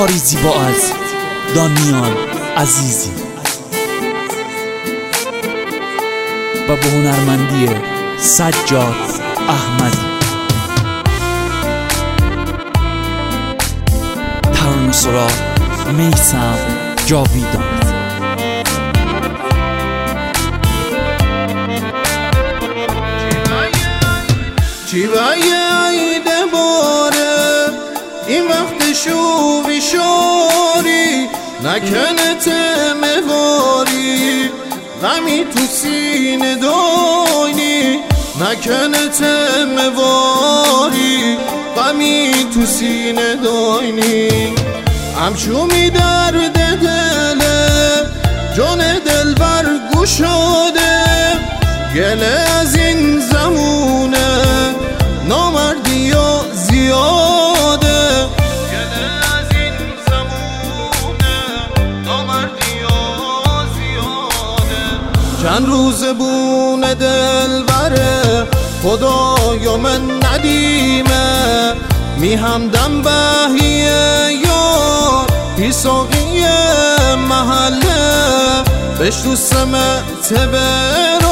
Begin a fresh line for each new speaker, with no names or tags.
کاری زیبا از دانیال عزیزی و به هنرمندی سجاد احمدی. ترانه سرا میثم جاویدان.
چی باید باره این وقت شوی شاری نکنه تمواری غمی تو سینه دانی نکنه تمواری غمی تو سینه دانی همچو می درد دله جان دل بر گشاده گله از این زمونه نامردی و زیاده گله از این زمونه نامردی و زیاده چند روز بونه دل بره خدایا من ندیمه می همدم بهیه یار پیساقی محله بشتو سمت برو